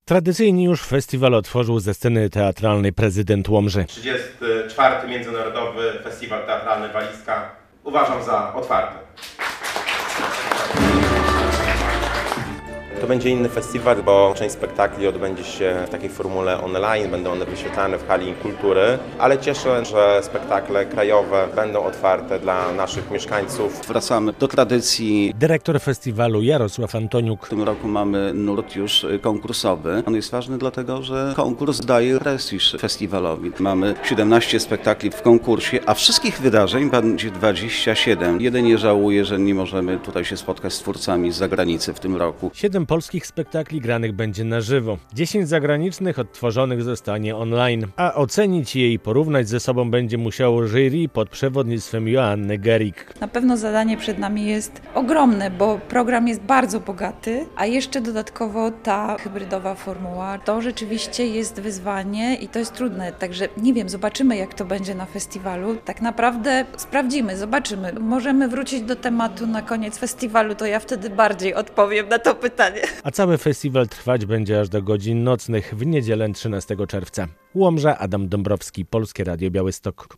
Tradycyjnie już festiwal otworzył ze sceny teatralnej prezydent Łomży. 34. Międzynarodowy Festiwal Teatralny Walizka uważam za otwarty. To będzie inny festiwal, bo część spektakli odbędzie się w takiej formule online, będą one wyświetlane w hali kultury, ale cieszę, że spektakle krajowe będą otwarte dla naszych mieszkańców. Wracamy do tradycji. Dyrektor festiwalu Jarosław Antoniuk. W tym roku mamy nurt już konkursowy. On jest ważny dlatego, że konkurs daje prestiż festiwalowi. Mamy 17 spektakli w konkursie, a wszystkich wydarzeń będzie 27. Jedynie żałuję, że nie możemy tutaj się spotkać z twórcami z zagranicy w tym roku. 7 polskich spektakli granych będzie na żywo. 10 zagranicznych odtworzonych zostanie online, a ocenić je i porównać ze sobą będzie musiało jury pod przewodnictwem Joanny Gerig. Na pewno zadanie przed nami jest ogromne, bo program jest bardzo bogaty, a jeszcze dodatkowo ta hybrydowa formuła. To rzeczywiście jest wyzwanie i to jest trudne, także nie wiem, zobaczymy jak to będzie na festiwalu. Tak naprawdę sprawdzimy, zobaczymy. Możemy wrócić do tematu na koniec festiwalu, to ja wtedy bardziej odpowiem na to pytanie. A cały festiwal trwać będzie aż do godzin nocnych w niedzielę 13 czerwca. Łomża, Adam Dąbrowski, Polskie Radio Białystok.